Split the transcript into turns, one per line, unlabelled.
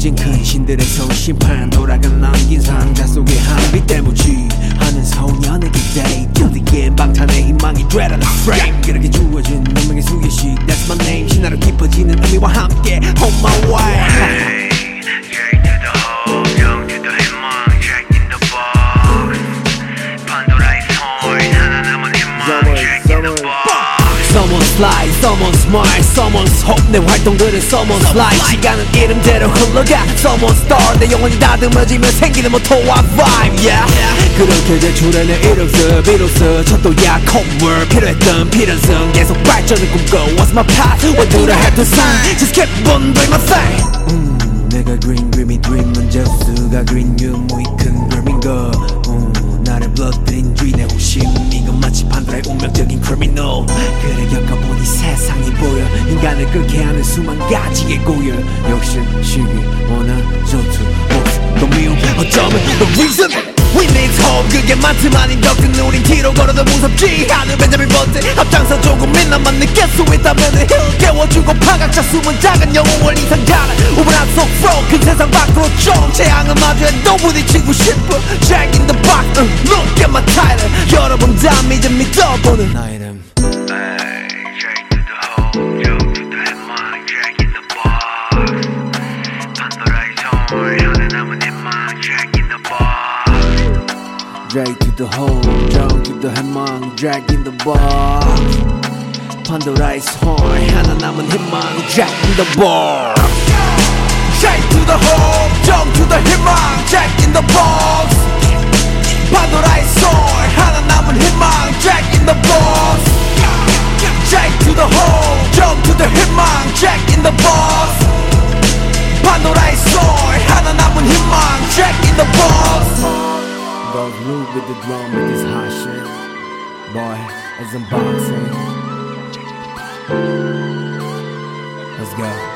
이젠 큰 신들의 손심판 돌아가 남긴 상자 속에 한비 때묻지 하는 소년의 기대 견디기엔 방탄의 희망이 되라는 frame 그렇게 주어진 운명의 수계식 That's my name 신화로 깊어지는 의미와 함께 On my way Someone's fly, someone's smile, someone's hope 내 활동들은 someone's life 시간은 이름대로 흘러가 Someone's star 내 영혼이 다듬어지면 생기는 모토와 vibe yeah. 그렇게 제출해낸 이력서 비로소 첫도야 cold word 필요했던 필연성 계속 발전을 꿈꿔 What's my path? What do I have to sign? Just keep on doing my thing 내가 green dreamy dream 문제 수가 green 유무이 큰 dream인 거 나를 불러들인 주인의 호심 이건 마치 판도라의 운명적인 criminal 그래 겪어보니 세상이 보여 인간을 끓게 하는 수만 가지의 고열 욕심, 시기, 원한, 전투, 목숨, 또 미움 어쩌면 the reason We need hope 그게 많지만 인격은 우린 뒤로 걸어도 무섭지 않은 벤자민 버튼 앞장서 조금이나마 느낄 수 있다면 깨워주고 파각자 숨은 작은 영웅을 이상가는 우물한 속 flow 큰 세상 밖으로 좀 재앙을 마주해도 부딪히고 싶어 Jack in the box look at my title 여러분 다 이제 믿어보는 나 이름 J to the hole, John to the 해망, Jack in the box 판도라의 horn, 하나 남은 희망, Jack in the box J to the hole, John to the 희망, Jack in the box 판도라의 horn, 하나 남은 희망, Jack in the box J to the hole, John to the 희망, Jack in the box 판도라의 horn, 하나 남은 희망, Jack in the box Goes move with the drum with this hot shit Boy, it's unboxing Let's go